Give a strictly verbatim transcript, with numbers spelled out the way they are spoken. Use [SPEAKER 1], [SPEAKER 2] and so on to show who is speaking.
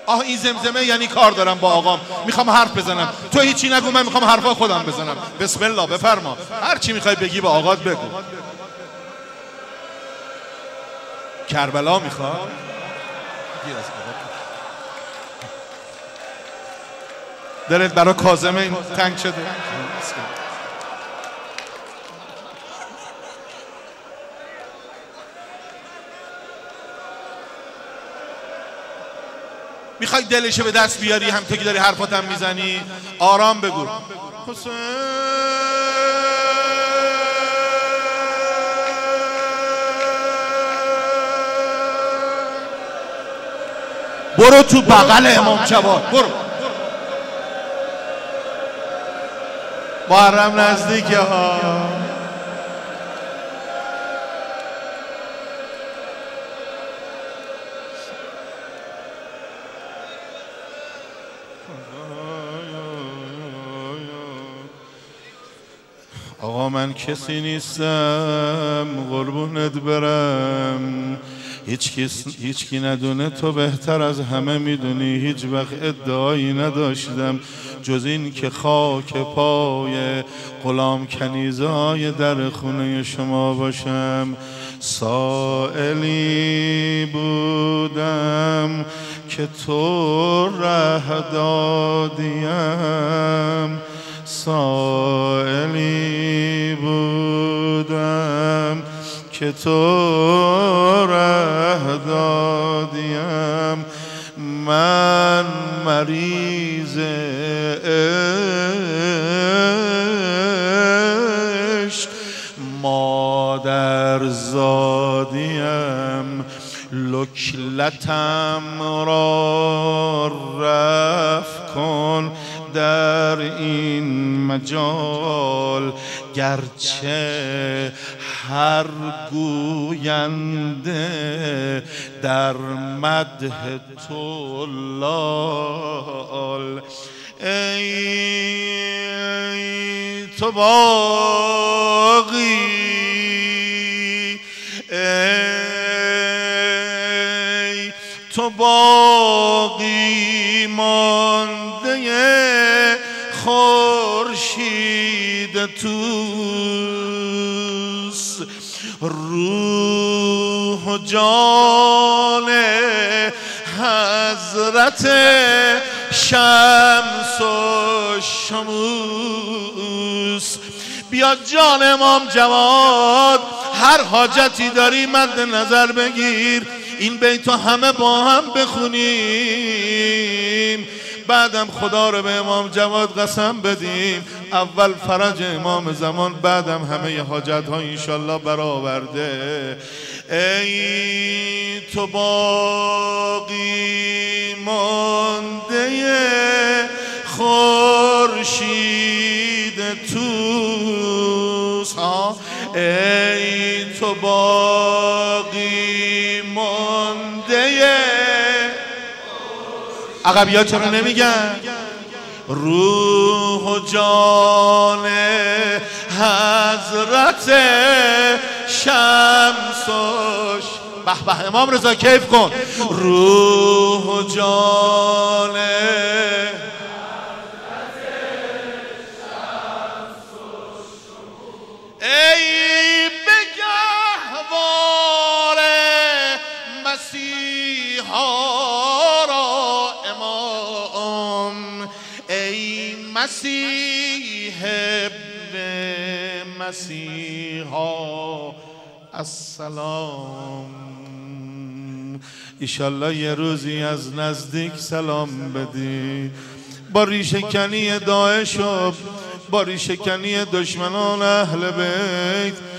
[SPEAKER 1] آه این زمزمه یعنی کار دارم با آقام، میخوام حرف بزنم، تو هیچی نگو، من میخوام حرفای خودم بزنم. بسم الله بفرما، هر چی میخوای بگی با آقات بگو. کربلا میخواد گیر از آقا. دلت برای کاظم این تنگ شده؟ میخوای دلشو به دست بیاری هم تو که داری حرفاتم میزنی؟ آرام بگو. حسین برو تو بغل امام جواد، برو. محرم نزدیکه ها. آقا من کسی نیستم قربونت برم، هیچ کس هیچ کی ندونه، تو بهتر از همه میدونی. هیچ وقت ادعایی نداشتم جز این که خاک پای غلام کنیزای در خونه شما باشم. سائلی بودم که تو ره دادیم، سائلی بودم که تو ره دادیم. من مریض عشق مادر زادیم، لکلتم را رفع کن در این مجال. گرچه هر گوینده در مدح تو لال. ای تو باقی، ای تو باقی مانده خورشید توست، روح و جان حضرت شمس و شموس. بیا جان امام جواد، هر حاجتی داری مد نظر بگیر، این بیتو همه با هم بخونیم، بعدم خدا رو به امام جواد قسم بدیم. اول فرج امام زمان، بعدم همه حاجت ها انشالله برآورده. ای تو باقی مانده خورشید توست، ای تو باقی مانده. عقبی ها چرا نمیگن؟ روح و جان حضرت شمس و به به امام رضا کیف کن. روح و جان حضرت شمس و شموس. ای بگهوار مسیحا مسیح ابن مسیحا السلام. ایشالله یه روزی از نزدیک سلام بدی. با ریشه‌کنی داعش و با ریشه‌کنی دشمنان اهل بیت